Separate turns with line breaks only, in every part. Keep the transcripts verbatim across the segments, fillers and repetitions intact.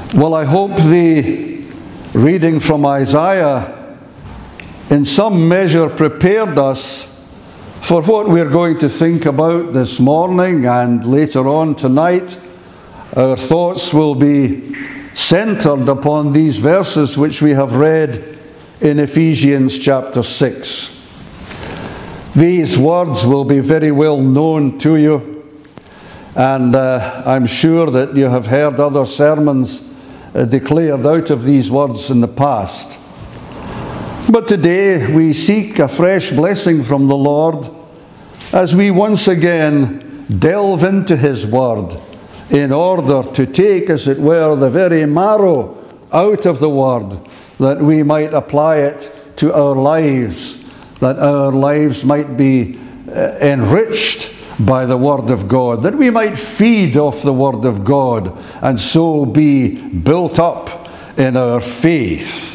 Well, I hope the reading from Isaiah in some measure prepared us for what we're going to think about this morning and later on tonight. Our thoughts will be centered upon these verses which we have read in Ephesians chapter six. These words will be very well known to you, and uh, I'm sure that you have heard other sermons uh, declared out of these words in the past. But today we seek a fresh blessing from the Lord as we once again delve into His Word in order to take, as it were, the very marrow out of the Word, that we might apply it to our lives, that our lives might be uh, enriched by the Word of God, that we might feed off the Word of God and so be built up in our faith.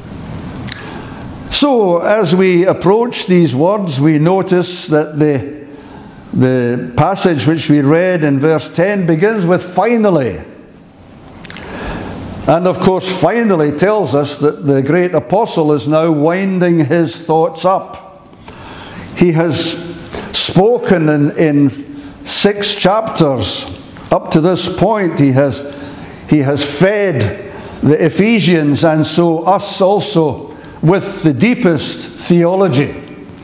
So, as we approach these words, we notice that the, the passage which we read in verse ten begins with finally. And of course, finally tells us that the great apostle is now winding his thoughts up. He has spoken in, in six chapters. Up to this point, he has, he has fed the Ephesians and so us also with the deepest theology.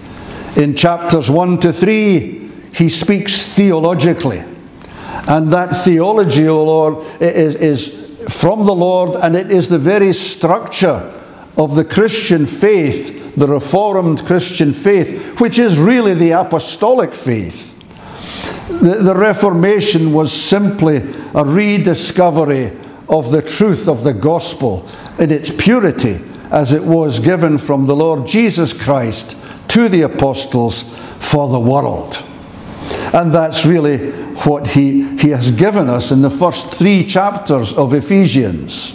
In chapters one to three, he speaks theologically. And that theology, O Lord, is, is from the Lord, and it is the very structure of the Christian faith, the Reformed Christian faith, which is really the apostolic faith. The, the Reformation was simply a rediscovery of the truth of the gospel in its purity, as it was given from the Lord Jesus Christ to the apostles for the world. And that's really what he, he has given us in the first three chapters of Ephesians.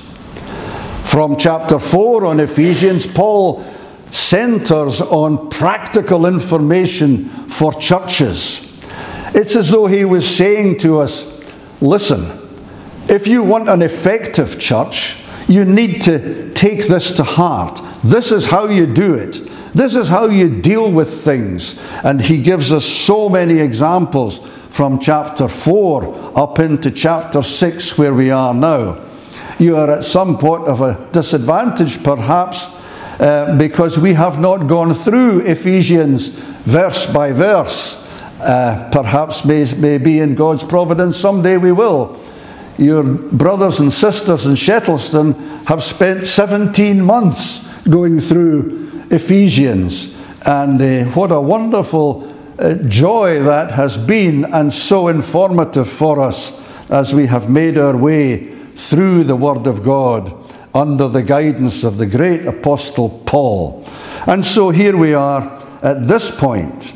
From chapter four on Ephesians, Paul centers on practical information for churches. It's as though he was saying to us, listen, if you want an effective church, you need to take this to heart. This is how you do it. This is how you deal with things. And he gives us so many examples from chapter four up into chapter six, where we are now. You are at some point of a disadvantage, perhaps, uh, because we have not gone through Ephesians verse by verse. Uh, perhaps may, maybe in God's providence someday we will. Your brothers and sisters in Shettleston have spent seventeen months going through Ephesians. And uh, what a wonderful uh, joy that has been, and so informative for us as we have made our way through the Word of God under the guidance of the great Apostle Paul. And so here we are at this point.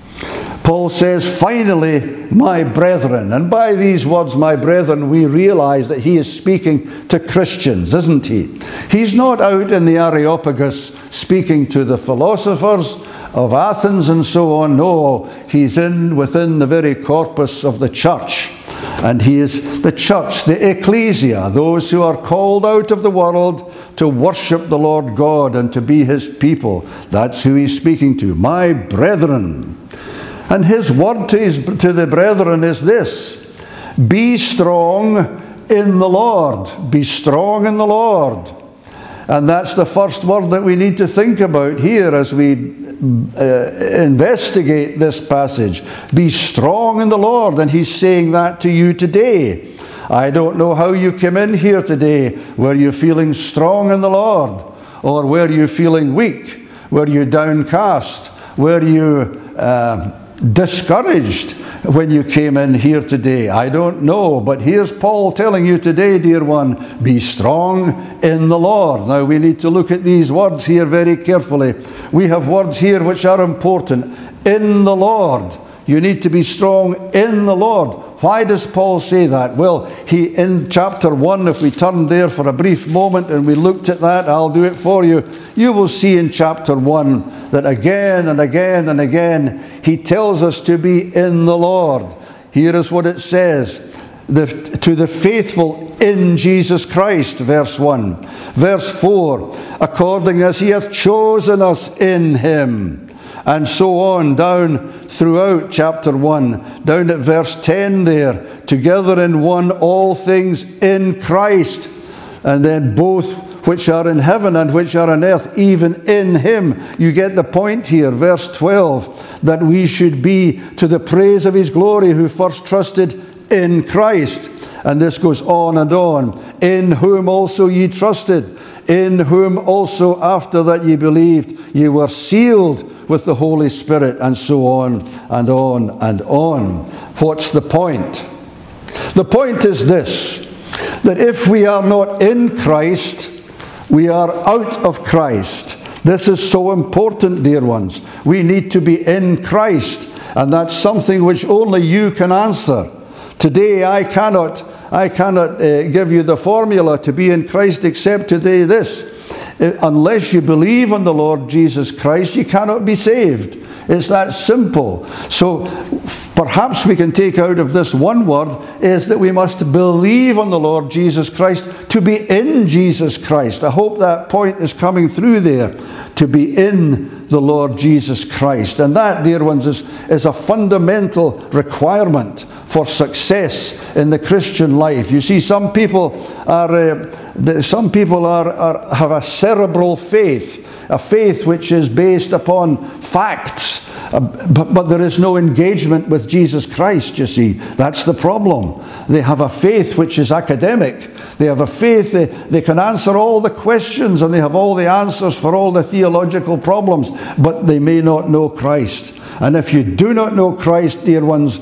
Paul says, finally, my brethren. And by these words, my brethren, we realize that he is speaking to Christians, isn't he? He's not out in the Areopagus speaking to the philosophers of Athens and so on. No, he's in within the very corpus of the church. And he is the church, the ecclesia, those who are called out of the world to worship the Lord God and to be his people. That's who he's speaking to, my brethren. And his word to, his, to the brethren is this: be strong in the Lord. Be strong in the Lord. And that's the first word that we need to think about here as we uh, investigate this passage. Be strong in the Lord. And he's saying that to you today. I don't know how you came in here today. Were you feeling strong in the Lord? Or were you feeling weak? Were you downcast? Were you Uh, discouraged when you came in here today? I don't know, but here's Paul telling you today, dear one, be strong in the Lord. Now we need to look at these words here very carefully. We have words here which are important. In the Lord. You need to be strong in the Lord. Why does Paul say that? Well, he in chapter one, if we turn there for a brief moment and we looked at that, I'll do it for you. You will see in chapter one that again and again and again he tells us to be in the Lord. Here is what it says. the, to the faithful in Jesus Christ, verse one. Verse four, according as he hath chosen us in him. And so on, down throughout chapter one, down at verse ten there, together in one all things in Christ, and then both which are in heaven and which are on earth, even in him. You get the point here, verse twelve, that we should be to the praise of his glory who first trusted in Christ. And this goes on and on. In whom also ye trusted, in whom also after that ye believed, ye were sealed with the Holy Spirit, and so on and on and on. What's the point? The point is this, that if we are not in Christ, we are out of Christ. This is so important, dear ones. We need to be in Christ, and that's something which only you can answer. Today I cannot, I cannot uh, give you the formula to be in Christ except today this. Unless you believe on the Lord Jesus Christ, you cannot be saved. It's that simple. So perhaps we can take out of this one word is that we must believe on the Lord Jesus Christ to be in Jesus Christ. I hope that point is coming through there. To be in the Lord Jesus Christ. And that, dear ones, is, is a fundamental requirement for success in the Christian life. You see, some people are uh, some people are, are have a cerebral faith, a faith which is based upon facts, uh, but, but there is no engagement with Jesus Christ, you see. That's the problem. They have a faith which is academic. They have a faith, they, they can answer all the questions and they have all the answers for all the theological problems, but they may not know Christ. And if you do not know Christ, dear ones,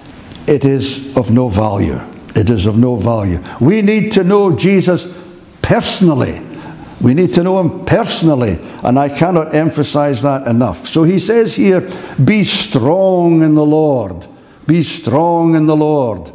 it is of no value. It is of no value. We need to know Jesus personally. We need to know him personally, and I cannot emphasize that enough. So he says here, be strong in the Lord. Be strong in the Lord.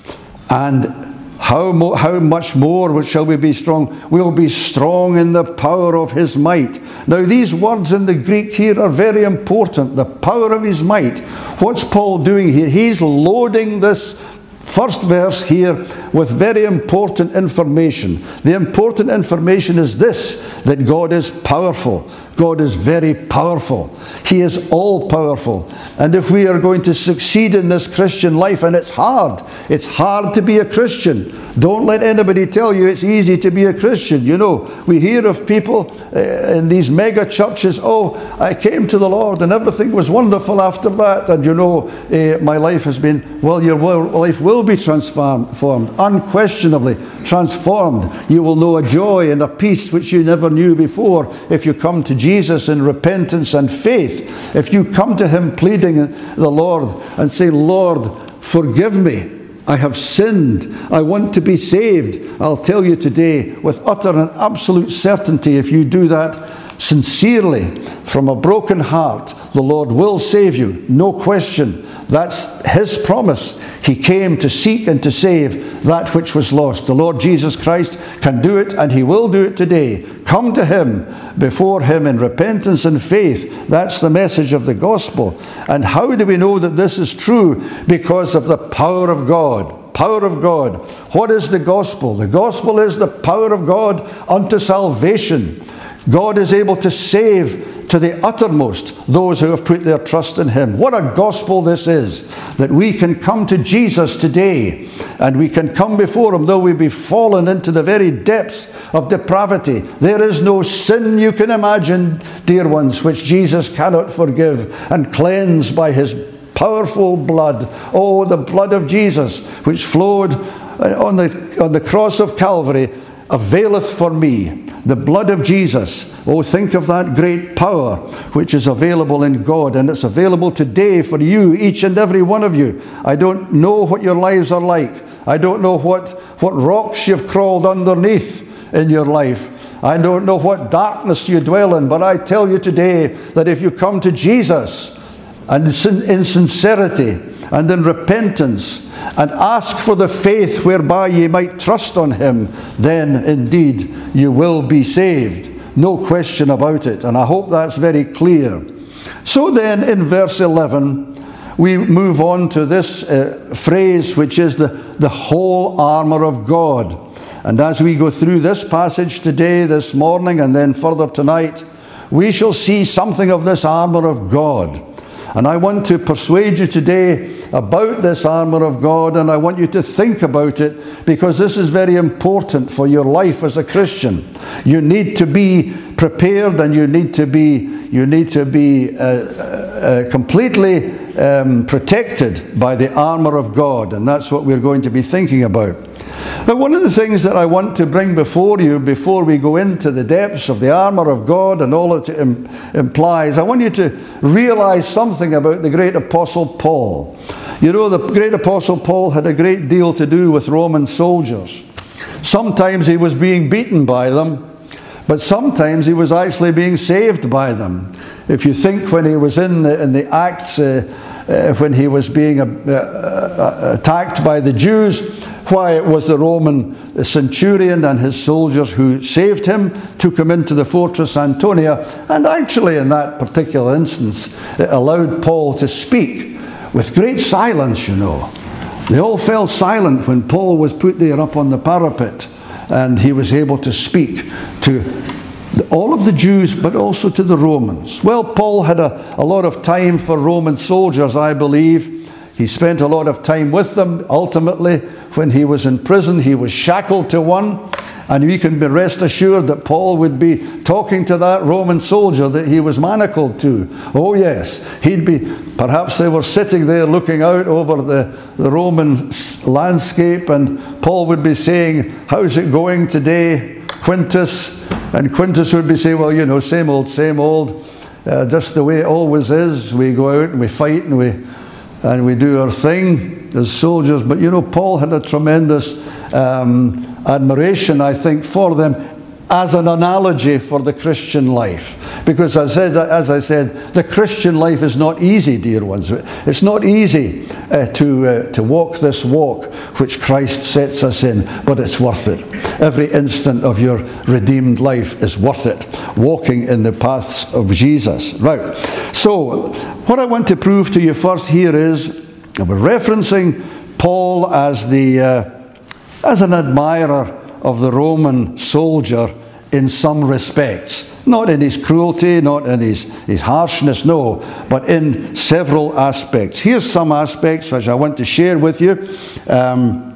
And how, mo- how much more shall we be strong? We'll be strong in the power of his might. Now these words in the Greek here are very important. The power of his might. What's Paul doing here? He's loading this first verse here with very important information. The important information is this, that God is powerful. God is very powerful. He is all powerful. And if we are going to succeed in this Christian life, and it's hard, it's hard to be a Christian. Don't let anybody tell you it's easy to be a Christian. You know, we hear of people uh, in these mega churches, oh, I came to the Lord and everything was wonderful after that. And you know, uh, my life has been, well, your life will be transformed, unquestionably transformed. You will know a joy and a peace which you never knew before if you come to Jesus in repentance and faith. If you come to him pleading the Lord and say, Lord, forgive me. I have sinned. I want to be saved. I'll tell you today with utter and absolute certainty, if you do that sincerely from a broken heart, the Lord will save you. No question. That's his promise. He came to seek and to save that which was lost. The Lord Jesus Christ can do it, and he will do it today. Come to him, before him in repentance and faith. That's the message of the gospel. And how do we know that this is true? Because of the power of God. Power of God. What is the gospel? The gospel is the power of God unto salvation. God is able to save to the uttermost those who have put their trust in him. What a gospel this is, that we can come to Jesus today and we can come before him though we be fallen into the very depths of depravity. There is no sin you can imagine, dear ones, which Jesus cannot forgive and cleanse by his powerful blood. Oh, the blood of Jesus which flowed on the, on the cross of Calvary availeth for me. The blood of Jesus. Oh, think of that great power which is available in God, and it's available today for you, each and every one of you. I don't know what your lives are like. I don't know what, what rocks you've crawled underneath in your life. I don't know what darkness you dwell in, but I tell you today that if you come to Jesus and in sincerity and in repentance and ask for the faith whereby ye might trust on him, then indeed you will be saved. No question about it. And I hope that's very clear. So then in verse eleven, we move on to this uh, phrase, which is the, the whole armour of God. And as we go through this passage today, this morning, and then further tonight, we shall see something of this armour of God. And I want to persuade you today about this armour of God, and I want you to think about it, because this is very important for your life as a Christian. You need to be prepared, and you need to be you need to be uh, uh, completely um, protected by the armour of God, and that's what we're going to be thinking about. Now, one of the things that I want to bring before you before we go into the depths of the armour of God and all it im- implies, I want you to realize something about the great Apostle Paul. You know, the great Apostle Paul had a great deal to do with Roman soldiers. Sometimes he was being beaten by them, but sometimes he was actually being saved by them. If you think when he was in the, in the Acts, uh, uh, when he was being uh, uh, attacked by the Jews, why it was the Roman centurion and his soldiers who saved him, took him into the fortress Antonia, and actually in that particular instance, it allowed Paul to speak with great silence, you know. They all fell silent when Paul was put there up on the parapet, and he was able to speak to all of the Jews, but also to the Romans. Well, Paul had a, a lot of time for Roman soldiers, I believe. He spent a lot of time with them. Ultimately, when he was in prison, he was shackled to one. And we can be rest assured that Paul would be talking to that Roman soldier that he was manacled to. Oh yes, he'd be, perhaps they were sitting there looking out over the, the Roman landscape, and Paul would be saying, how's it going today, Quintus? And Quintus would be saying, well, you know, same old, same old, uh, just the way it always is. We go out and we fight and we and we do our thing as soldiers. But you know, Paul had a tremendous um, admiration, I think, for them as an analogy for the Christian life. Because as I said, as I said the Christian life is not easy, dear ones. It's not easy uh, to, uh, to walk this walk which Christ sets us in, but it's worth it. Every instant of your redeemed life is worth it, walking in the paths of Jesus. Right. So, what I want to prove to you first here is, we're referencing Paul as the uh, as an admirer of the Roman soldier in some respects. Not in his cruelty, not in his, his harshness, no, but in several aspects. Here's some aspects which I want to share with you. Um,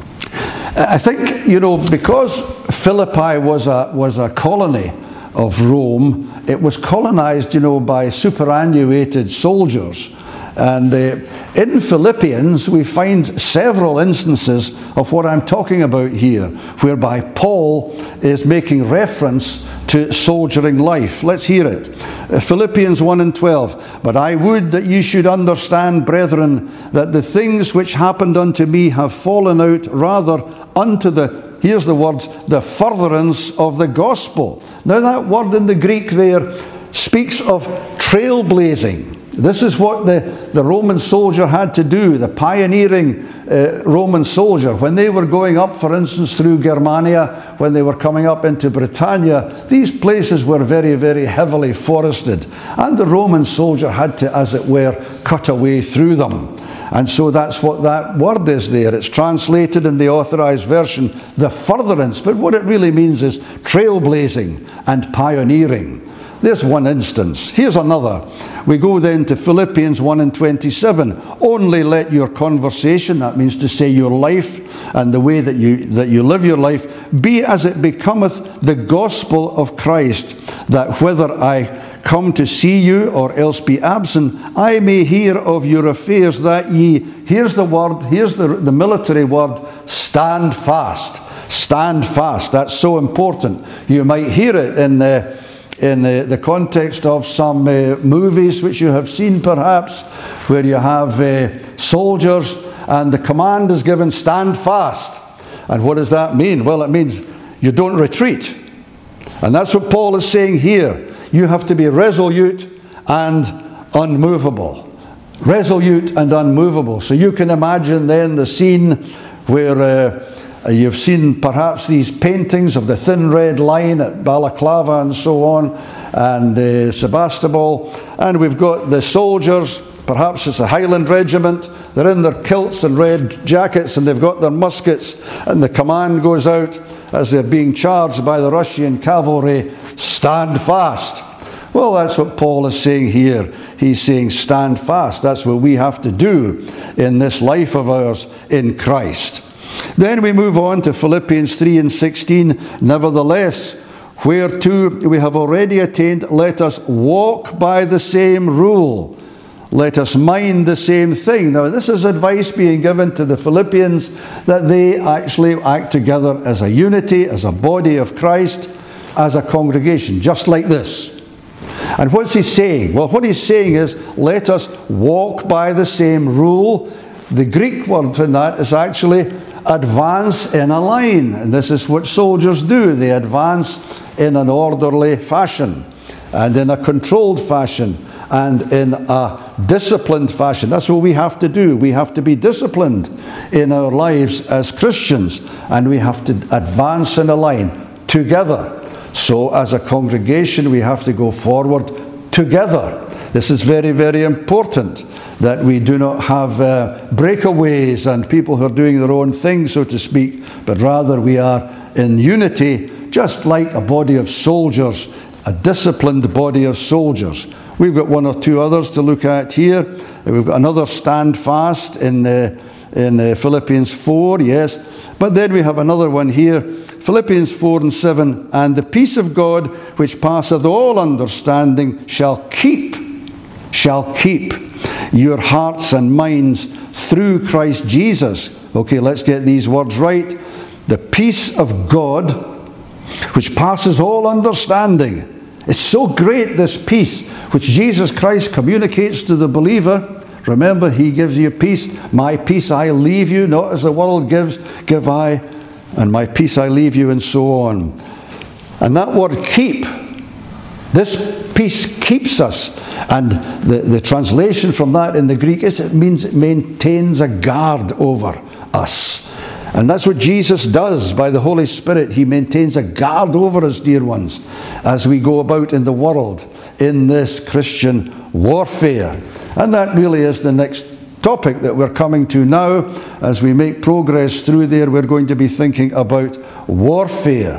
I think, you know, because Philippi was a, was a colony of Rome, it was colonized, you know, by superannuated soldiers. And uh, in Philippians, we find several instances of what I'm talking about here, whereby Paul is making reference to soldiering life. Let's hear it. Uh, Philippians one and twelve. But I would that you should understand, brethren, that the things which happened unto me have fallen out rather unto the, here's the words, the furtherance of the gospel. Now that word in the Greek there speaks of trailblazing. This is what the, the Roman soldier had to do, the pioneering uh, Roman soldier. When they were going up, for instance, through Germania, when they were coming up into Britannia, these places were very, very heavily forested. And the Roman soldier had to, as it were, cut a way through them. And so that's what that word is there. It's translated in the Authorized Version, the furtherance. But what it really means is trailblazing and pioneering. There's one instance. Here's another. We go then to Philippians one and twenty-seven. Only let your conversation, that means to say your life and the way that you, that you live your life, be as it becometh the gospel of Christ, that whether I come to see you or else be absent, I may hear of your affairs, that ye, here's the word, here's the, the military word, stand fast. Stand fast. That's so important. You might hear it in uh, in uh, the context of some uh, movies which you have seen perhaps, where you have uh, soldiers and the command is given, stand fast. And what does that mean? Well, it means you don't retreat. And that's what Paul is saying here. You have to be resolute and unmovable. Resolute and unmovable. So you can imagine then the scene where uh, you've seen perhaps these paintings of the Thin Red Line at Balaclava and so on, and uh, Sebastopol, and we've got the soldiers Perhaps it's a Highland regiment. They're in their kilts and red jackets and they've got their muskets, and the command goes out as they're being charged by the Russian cavalry, stand fast. Well, that's what Paul is saying here. He's saying stand fast. That's what we have to do in this life of ours in Christ. Then we move on to Philippians three and sixteen. Nevertheless, whereto we have already attained, let us walk by the same rule. Let us mind the same thing. Now, this is advice being given to the Philippians, that they actually act together as a unity, as a body of Christ, as a congregation, just like this. And what's he saying? Well, what he's saying is, let us walk by the same rule. The Greek word for that is actually advance in a line. And this is what soldiers do. They advance in an orderly fashion, and in a controlled fashion, and in a disciplined fashion. That's what we have to do. We have to be disciplined in our lives as Christians, and we have to advance in a line together. So as a congregation, we have to go forward together. This is very, very important, that we do not have uh, breakaways and people who are doing their own thing, so to speak, but rather we are in unity, just like a body of soldiers, a disciplined body of soldiers. We've got one or two others to look at here. We've got another stand fast in, uh, in uh, Philippians four, yes. But then we have another one here, Philippians four and seven. And the peace of God, which passeth all understanding, shall keep, shall keep your hearts and minds through Christ Jesus. Okay, let's get these words right. The peace of God, which passes all understanding. It's so great, this peace, which Jesus Christ communicates to the believer. Remember, he gives you peace. My peace I leave you, not as the world gives, give I, and my peace I leave you, and so on. And that word keep, this peace keeps us. And the, the translation from that in the Greek is, it means it maintains a guard over us. And that's what Jesus does by the Holy Spirit. He maintains a guard over us, dear ones, as we go about in the world in this Christian warfare. And that really is the next topic that we're coming to now. As we make progress through there, we're going to be thinking about warfare.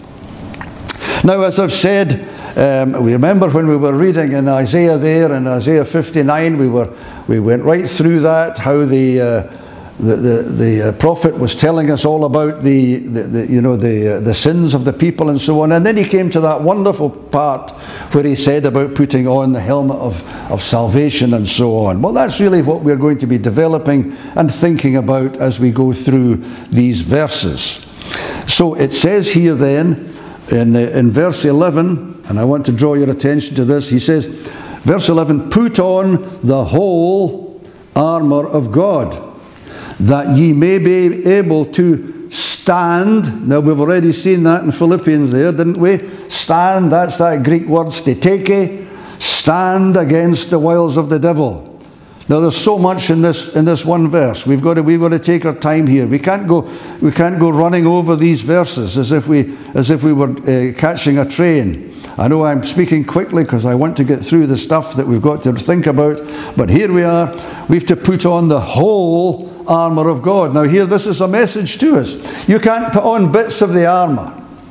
Now, as I've said, um, we remember when we were reading in Isaiah there, in Isaiah fifty-nine, we were we went right through that, how the uh, The, the, the uh, prophet was telling us all about the, the, the you know the uh, the sins of the people and so on, and then he came to that wonderful part where he said about putting on the helmet of, of salvation and so on. Well, that's really what we're going to be developing and thinking about as we go through these verses. So it says here then in uh, in verse eleven, and I want to draw your attention to this. He says, verse eleven, put on the whole armour of God, that ye may be able to stand. Now, we've already seen that in Philippians there, didn't we? Stand, that's that Greek word, steteke. Stand against the wiles of the devil. Now, there's so much in this in this one verse. We've got to we've got to take our time here. We can't go we can't go running over these verses as if we as if we were uh, catching a train. I know I'm speaking quickly because I want to get through the stuff that we've got to think about. But here we are. We have to put on the whole armour of God. Now here, this is a message to us. You can't put on bits of the armour.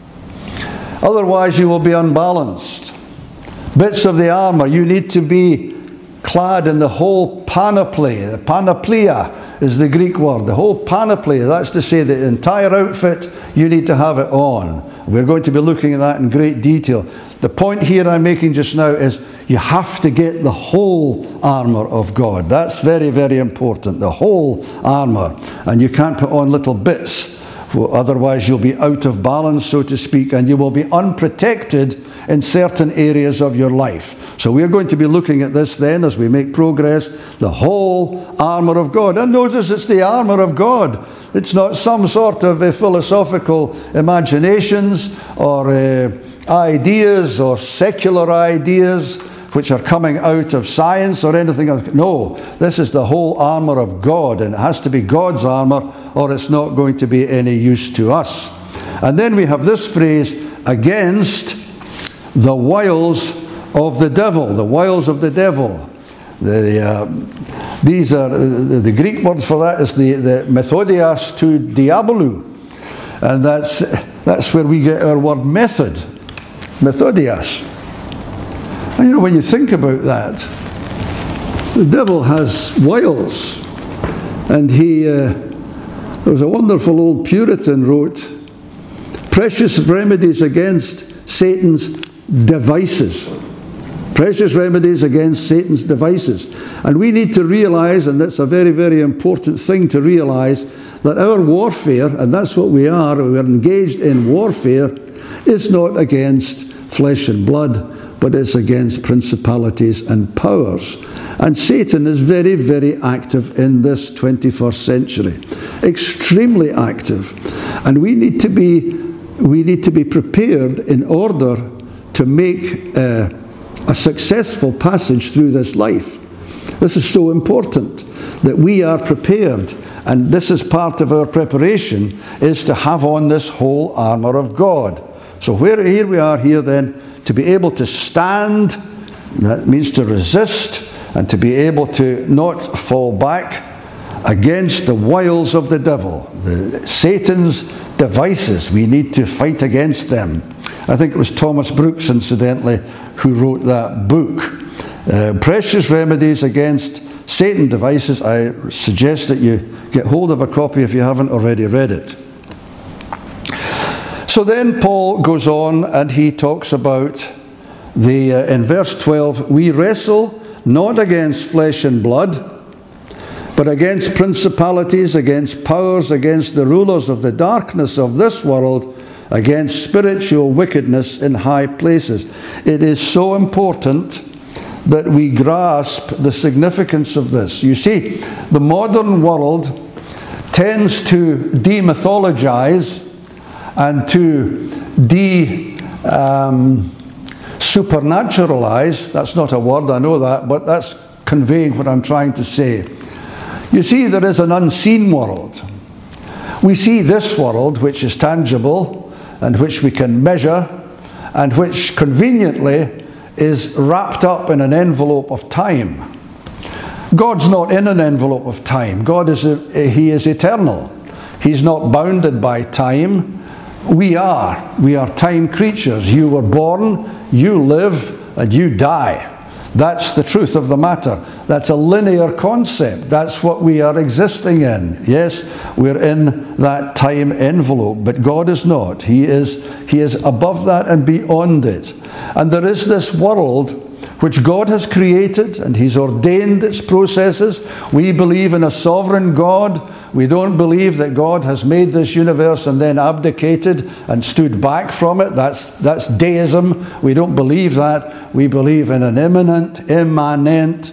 Otherwise you will be unbalanced. Bits of the armour. You need to be clad in the whole panoply. The panoplia is the Greek word. The whole panoply. That's to say the entire outfit, you need to have it on. We're going to be looking at that in great detail. The point here I'm making just now is you have to get the whole armour of God. That's very, very important. The whole armour. And you can't put on little bits. Otherwise you'll be out of balance, so to speak, and you will be unprotected in certain areas of your life. So we're going to be looking at this then as we make progress. The whole armour of God. And notice it's the armour of God. It's not some sort of uh, philosophical imaginations or uh, ideas or secular ideas which are coming out of science or anything else. No, this is the whole armour of God, and it has to be God's armour or it's not going to be any use to us. And then we have this phrase, against the wiles of the devil. The wiles of the devil. The, uh, these are, the, the Greek word for that is the, the methodias to diabolou. And that's, that's where we get our word method. Methodias. And you know, when you think about that, the devil has wiles. And he, uh, there was a wonderful old Puritan wrote, precious remedies against Satan's devices. Precious remedies against Satan's devices. And we need to realize, and that's a very, very important thing to realize, that our warfare, and that's what we are, we're engaged in warfare, is not against flesh and blood, but it's against principalities and powers. And Satan is very, very active in this twenty-first century. Extremely active. And we need to be, we need to be prepared in order to make uh, a successful passage through this life. This is so important that we are prepared, and this is part of our preparation, is to have on this whole armour of God. So where, here we are here then, to be able to stand, that means to resist, and to be able to not fall back against the wiles of the devil, the, Satan's devices. We need to fight against them. I think it was Thomas Brooks, incidentally, who wrote that book. Uh, Precious Remedies Against Satan Devices. I suggest that you get hold of a copy if you haven't already read it. So then Paul goes on and he talks about the, uh, in verse twelve, we wrestle not against flesh and blood, but against principalities, against powers, against the rulers of the darkness of this world, against spiritual wickedness in high places. It is so important that we grasp the significance of this. You see, the modern world tends to demythologize and to de um, supernaturalize. That's not a word, I know that, but that's conveying what I'm trying to say. You see, there is an unseen world. We see this world, which is tangible and which we can measure, and which conveniently is wrapped up in an envelope of time. God's not in an envelope of time. God is a, he is eternal. He's not bounded by time. We are. We are time creatures. You were born, you live, and you die. That's the truth of the matter. That's a linear concept. That's what we are existing in. Yes, we're in that time envelope, but God is not. He is, he is above that and beyond it. And there is this world which God has created, and He's ordained its processes. We believe in a sovereign God. We don't believe that God has made this universe and then abdicated and stood back from it. That's, that's deism. We don't believe that. We believe in an immanent, immanent,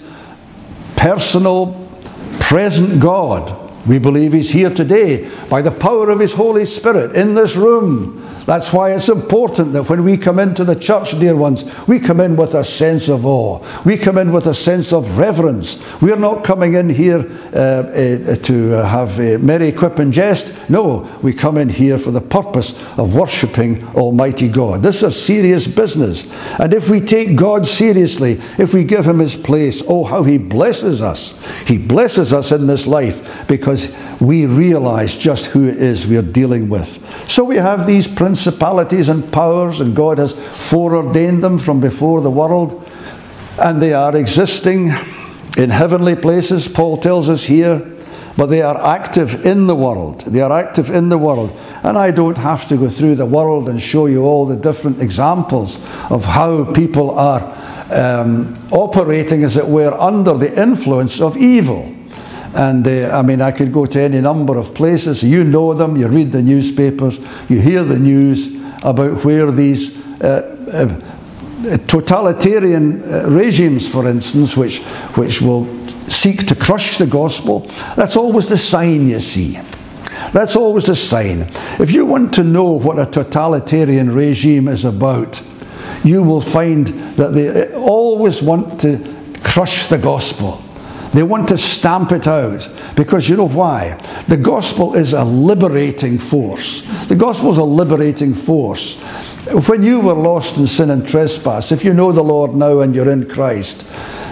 personal, present God. We believe He's here today by the power of His Holy Spirit in this room. That's why it's important that when we come into the church, dear ones, we come in with a sense of awe. We come in with a sense of reverence. We're not coming in here uh, uh, to uh, have a merry quip and jest. No, we come in here for the purpose of worshipping Almighty God. This is serious business. And if we take God seriously, if we give Him His place, oh, how He blesses us. He blesses us in this life because we realize just who it is we're dealing with. So we have these principalities and powers, and God has foreordained them from before the world, and they are existing in heavenly places, Paul tells us here, but they are active in the world. They are active in the world. And I don't have to go through the world and show you all the different examples of how people are um, operating, as it were, under the influence of evil. And uh, I mean, I could go to any number of places. You know them, you read the newspapers, you hear the news about where these uh, uh, totalitarian uh, regimes, for instance, which, which will seek to crush the gospel. That's always the sign, you see. That's always the sign. If you want to know what a totalitarian regime is about, you will find that they always want to crush the gospel. They want to stamp it out, because you know why? The gospel is a liberating force. The gospel is a liberating force. When you were lost in sin and trespass, if you know the Lord now and you're in Christ,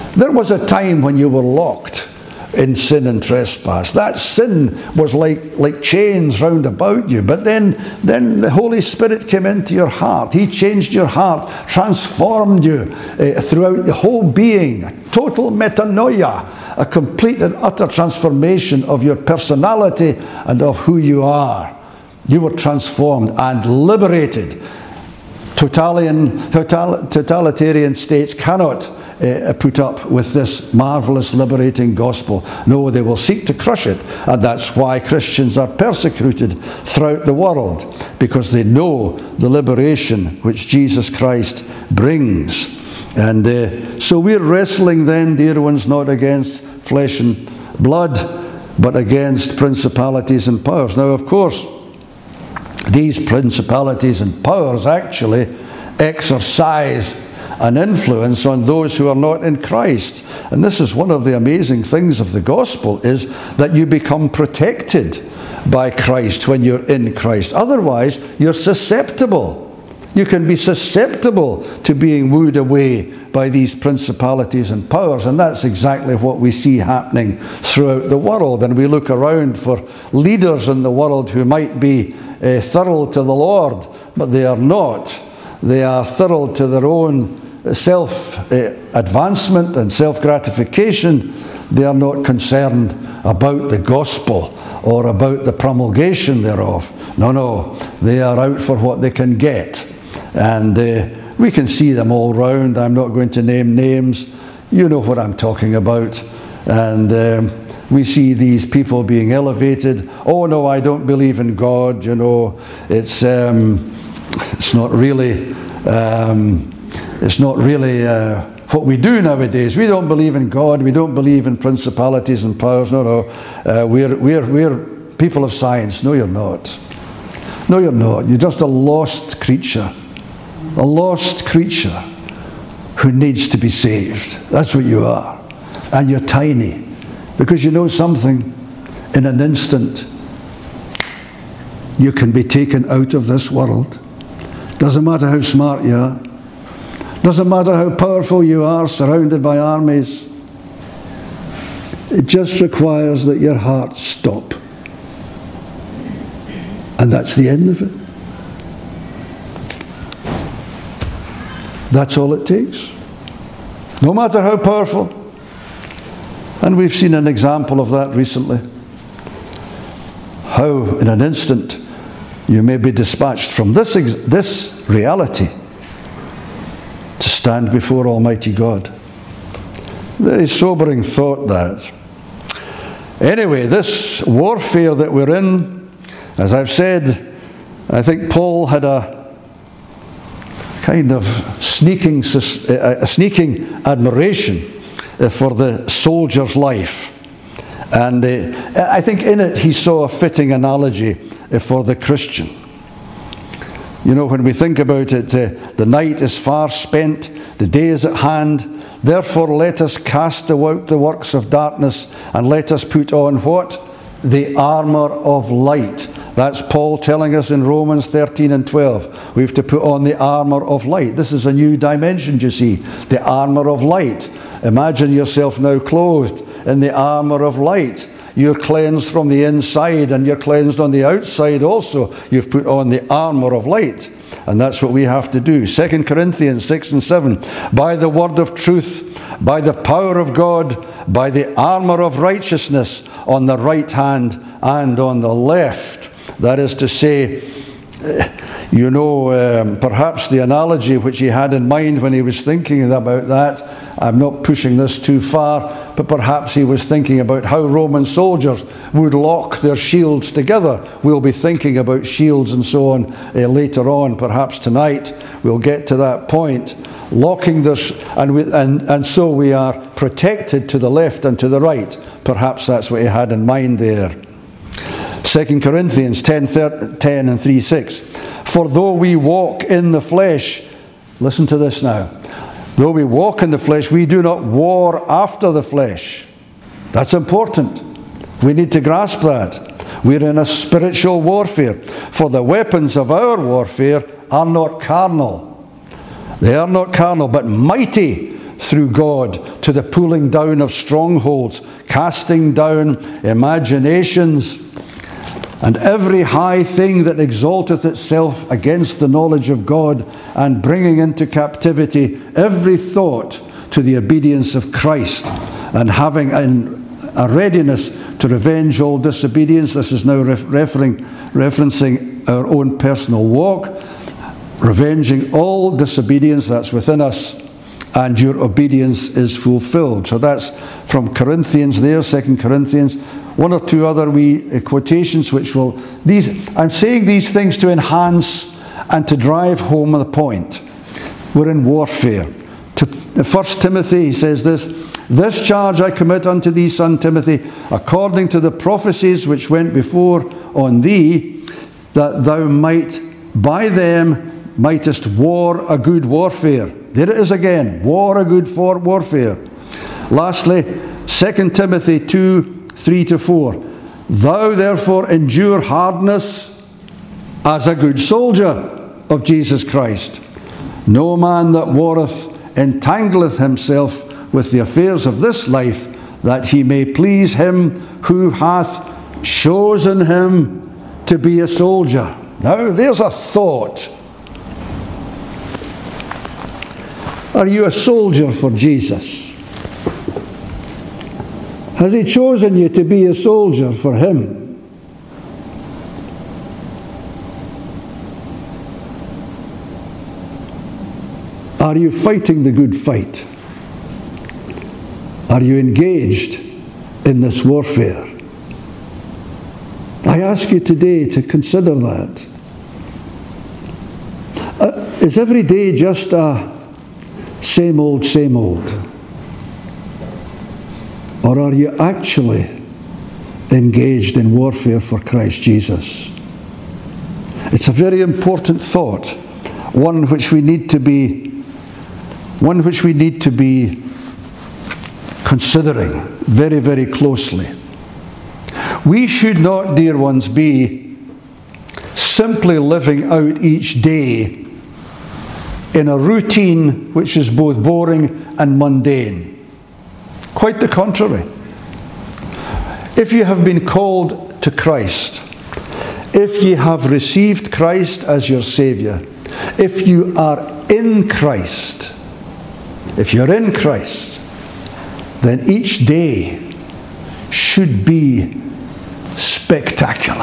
There was a time when you were locked in sin and trespass. That sin was like, like chains round about you. But then, then the Holy Spirit came into your heart. He changed your heart, transformed you uh, throughout the whole being. Total metanoia, a complete and utter transformation of your personality and of who you are. You were transformed and liberated. Totalitarian, total, totalitarian states cannot uh, put up with this marvelous liberating gospel. No, they will seek to crush it. And that's why Christians are persecuted throughout the world, because they know the liberation which Jesus Christ brings. And uh, so we're wrestling then, dear ones, not against flesh and blood, but against principalities and powers. Now, of course, these principalities and powers actually exercise an influence on those who are not in Christ. And this is one of the amazing things of the gospel, is that you become protected by Christ when you're in Christ. Otherwise, you're susceptible. You can be susceptible to being wooed away by these principalities and powers. And that's exactly what we see happening throughout the world. And we look around for leaders in the world who might be uh, thorough to the Lord, but they are not. They are thorough to their own self-advancement uh, and self-gratification. They are not concerned about the gospel or about the promulgation thereof. No, no. They are out for what they can get. And uh, we can see them all round. I'm not going to name names. You know what I'm talking about. And um, we see these people being elevated. Oh, no, I don't believe in God. You know, it's um, it's not really um, it's not really uh, what we do nowadays. We don't believe in God. We don't believe in principalities and powers. No, no. Uh, we're we're we're people of science. No, you're not. No, you're not. You're just a lost creature. A lost creature who needs to be saved. That's what you are. And you're tiny. Because you know something, in an instant, you can be taken out of this world. Doesn't matter how smart you are. Doesn't matter how powerful you are, surrounded by armies. It just requires that your heart stop. And that's the end of it. That's all it takes. No matter how powerful. And we've seen an example of that recently. How in an instant you may be dispatched from this, ex- this reality to stand before Almighty God. Very sobering thought, that. Anyway, this warfare that we're in, as I've said, I think Paul had a kind of sneaking, a sneaking admiration for the soldier's life. And uh, I think in it he saw a fitting analogy for the Christian. You know, when we think about it, uh, the night is far spent, the day is at hand. Therefore let us cast out the works of darkness, and let us put on what? The armour of light. That's Paul telling us in Romans thirteen and twelve. We have to put on the armour of light. This is a new dimension, you see. The armour of light. Imagine yourself now clothed in the armour of light. You're cleansed from the inside, and you're cleansed on the outside also. You've put on the armour of light. And that's what we have to do. Second Corinthians six and seven. By the word of truth, by the power of God, by the armour of righteousness, on the right hand and on the left. That is to say, you know, um, perhaps the analogy which he had in mind when he was thinking about that, I'm not pushing this too far, but perhaps he was thinking about how Roman soldiers would lock their shields together. We'll be thinking about shields and so on uh, later on. Perhaps tonight we'll get to that point. Locking this, and, we, and, and so we are protected to the left and to the right. Perhaps that's what he had in mind there. Second Corinthians ten, ten and three six. For though we walk in the flesh, listen to this now. Though we walk in the flesh, we do not war after the flesh. That's important. We need to grasp that. We're in a spiritual warfare. For the weapons of our warfare are not carnal. They are not carnal, but mighty through God to the pulling down of strongholds, casting down imaginations, and every high thing that exalteth itself against the knowledge of God, and bringing into captivity every thought to the obedience of Christ, and having a readiness to revenge all disobedience. This is now referring, referencing our own personal walk. Revenging all disobedience that's within us, and your obedience is fulfilled. So that's from Corinthians there, Second Corinthians. One or two other wee quotations which will, these, I'm saying these things to enhance and to drive home the point. We're in warfare. To First Timothy, he says this, "This charge I commit unto thee, son Timothy, according to the prophecies which went before on thee, that thou might by them mightest war a good warfare." There it is again, war a good for warfare. Lastly, Second Timothy two, three to four. "Thou therefore endure hardness as a good soldier of Jesus Christ. No man that warreth entangleth himself with the affairs of this life, that he may please him who hath chosen him to be a soldier." Now there's a thought. Are you a soldier for Jesus? Has he chosen you to be a soldier for him? Are you fighting the good fight? Are you engaged in this warfare? I ask you today to consider that. Uh, is every day just a same old, same old? Or are you actually engaged in warfare for Christ Jesus? It's a very important thought, one which we need to be, one which we need to be considering very, very closely. We should not, dear ones, be simply living out each day in a routine which is both boring and mundane. Quite the contrary. If you have been called to Christ, if you have received Christ as your Saviour, if you are in Christ, if you're in Christ, then each day should be spectacular.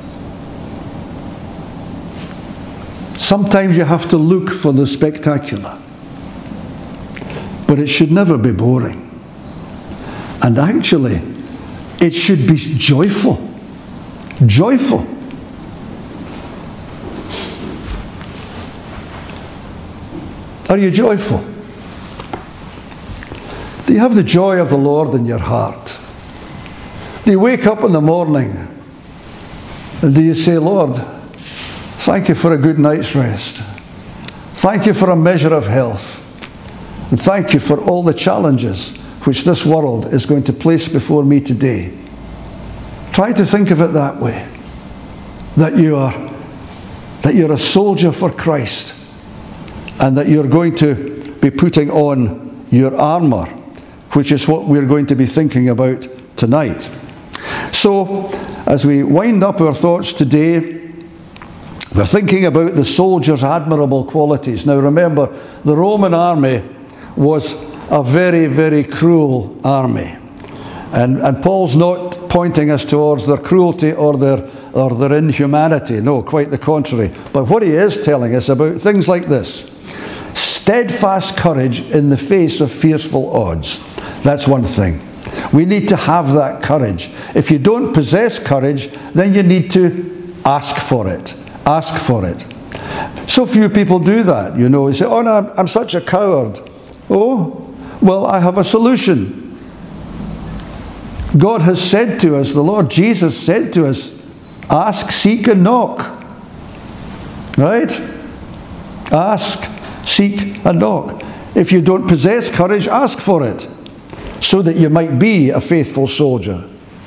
Sometimes you have to look for the spectacular, but it should never be boring. And actually, it should be joyful. Joyful. Are you joyful? Do you have the joy of the Lord in your heart? Do you wake up in the morning and do you say, "Lord, thank you for a good night's rest. Thank you for a measure of health. And thank you for all the challenges which this world is going to place before me today." Try to think of it that way. That you are, that you're a soldier for Christ, and that you're going to be putting on your armour, which is what we're going to be thinking about tonight. So, as we wind up our thoughts today, we're thinking about the soldier's admirable qualities. Now remember, the Roman army was a very, very cruel army. And, and Paul's not pointing us towards their cruelty or their, or their inhumanity. No, quite the contrary. But what he is telling us about things like this: steadfast courage in the face of fearful odds. That's one thing. We need to have that courage. If you don't possess courage, then you need to ask for it. Ask for it. So few people do that, you know. You say, "Oh no, I'm, I'm such a coward." Oh, well, I have a solution. God has said to us, the Lord Jesus said to us, ask, seek, and knock. Right? Ask, seek, and knock. If you don't possess courage, ask for it, so that you might be a faithful soldier.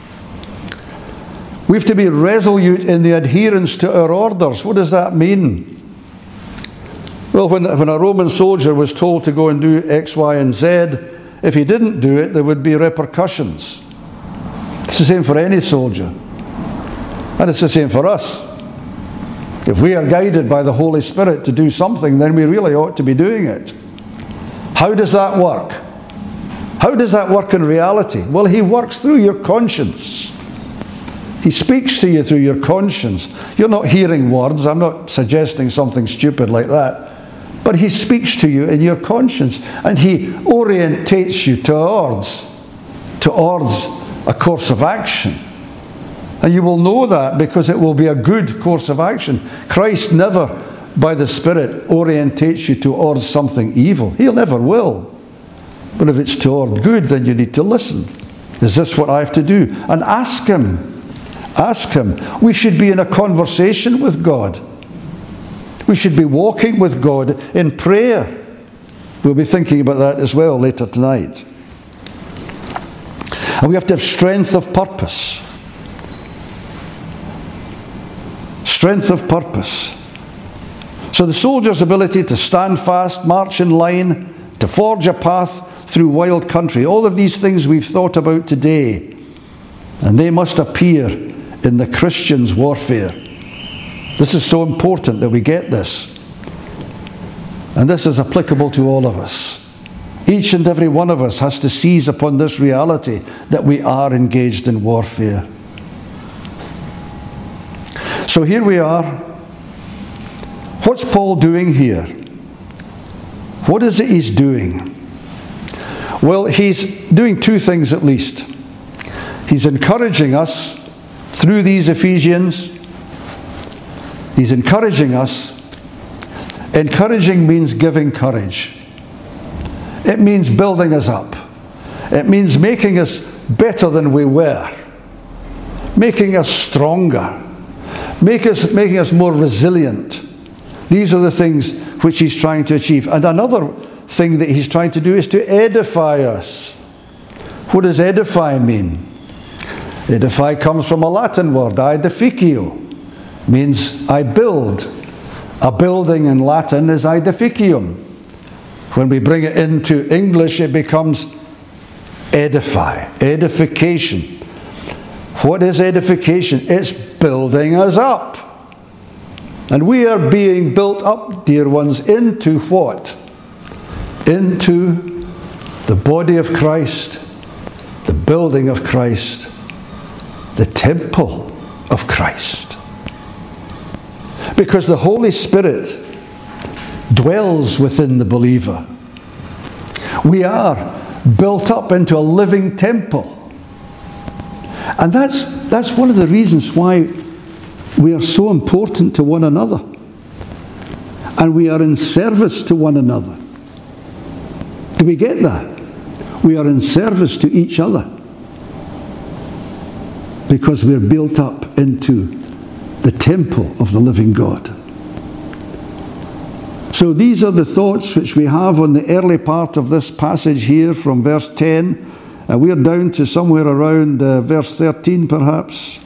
We have to be resolute in the adherence to our orders. What does that mean? Well, when, when a Roman soldier was told to go and do X, Y, and Z, if he didn't do it, there would be repercussions. It's the same for any soldier. And it's the same for us. If we are guided by the Holy Spirit to do something, then we really ought to be doing it. How does that work? How does that work in reality? Well, he works through your conscience. He speaks to you through your conscience. You're not hearing words. I'm not suggesting something stupid like that. But he speaks to you in your conscience. And he orientates you towards, towards a course of action. And you will know that because it will be a good course of action. Christ never, by the Spirit, orientates you towards something evil. He never will. But if it's toward good, then you need to listen. Is this what I have to do? And ask him. Ask him. We should be in a conversation with God. We should be walking with God in prayer. We'll be thinking about that as well later tonight. And we have to have strength of purpose. Strength of purpose. So the soldier's ability to stand fast, march in line, to forge a path through wild country, all of these things we've thought about today, and they must appear in the Christian's warfare. This is so important that we get this. And this is applicable to all of us. Each and every one of us has to seize upon this reality that we are engaged in warfare. So here we are. What's Paul doing here? What is it he's doing? Well, he's doing two things at least. He's encouraging us through these Ephesians. He's encouraging us. Encouraging means giving courage. It means building us up. It means making us better than we were. Making us stronger. Make us, making us more resilient. These are the things which he's trying to achieve. And another thing that he's trying to do is to edify us. What does edify mean? Edify comes from a Latin word, aedificio. Means I build. A building in Latin is aedificium. When we bring it into English, it becomes edify, edification. What is edification? It's building us up. And we are being built up, dear ones, into what? Into the body of Christ, the building of Christ, the temple of Christ. Because the Holy Spirit dwells within the believer. We are built up into a living temple. And that's, that's one of the reasons why we are so important to one another. And we are in service to one another. Do we get that? We are in service to each other. Because we're built up into the temple of the living God. So these are the thoughts which we have on the early part of this passage here from verse ten. Uh, we're down to somewhere around uh, verse thirteen perhaps.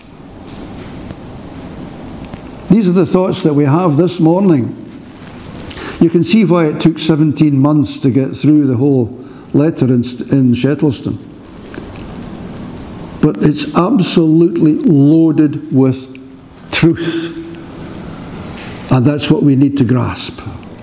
These are the thoughts that we have this morning. You can see why it took seventeen months to get through the whole letter in, in Shettleston. But it's absolutely loaded with truth. And that's what we need to grasp.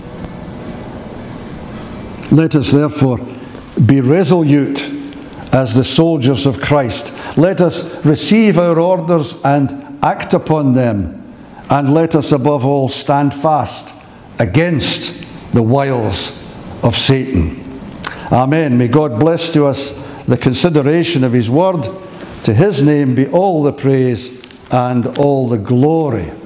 Let us therefore be resolute as the soldiers of Christ. Let us receive our orders and act upon them. And let us above all stand fast against the wiles of Satan. Amen. May God bless to us the consideration of his word. To his name be all the praise and all the glory.